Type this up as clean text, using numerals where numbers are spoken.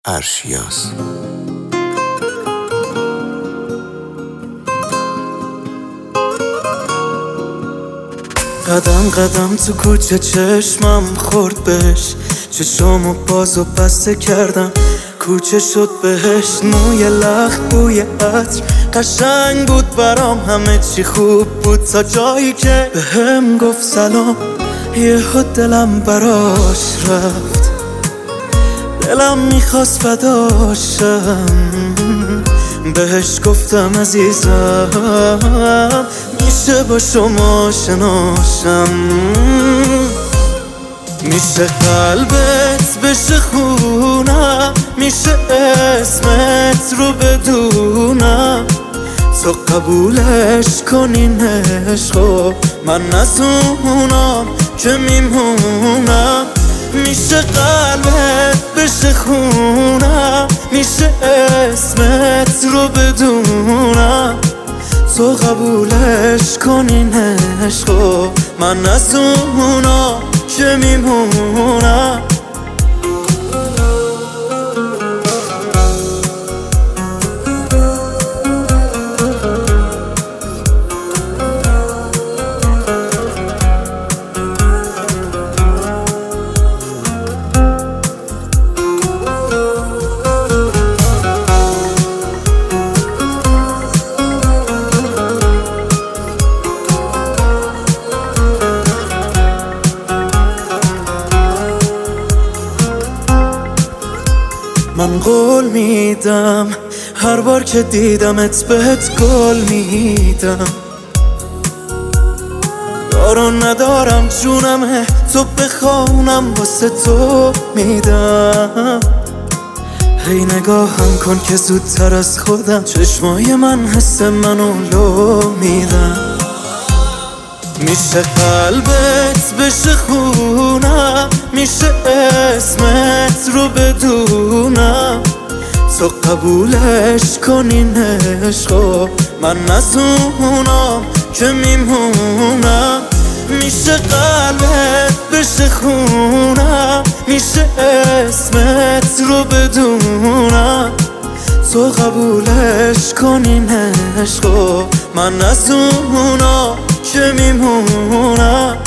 ارشیاز. قدم قدم تو کوچه چشمم خورد بهش، چشامو باز و بسته کردم کوچه شد بهش. موی لخت بوی عطر قشنگ بود برام، همه چی خوب بود تا جایی که بهم گفت سلام. یهو دلم براش رفت، دلم میخواست فداشم. بهش گفتم عزیزم میشه با شما شناشم، میشه قلبت بشه خونم، میشه اسمت رو بدونم. تو قبولش کنین عشقو، من از اونام که میمونم. میشه قلبت بشه خونم، میشه اسمت رو بدونم. تو قبولش کنین عشقو، من از اونام که میمونم. من قول میدم هر بار که دیدمت بهت گل میدم. دارو ندارم جونمه تو بخوانم واسه تو میدم. هی نگاهم کن که زودتر از خودم چشمای من حس منو لو میدم. میشه قلبت بشه خونم، میشه اسمت رو بدونم. تو قبولش کنین عشقو، من از اونام که میمونم. میشه قلبت بشه خونم، میشه اسمت رو بدونم. تو قبولش کنین عشقو، من از اونام که میمونم.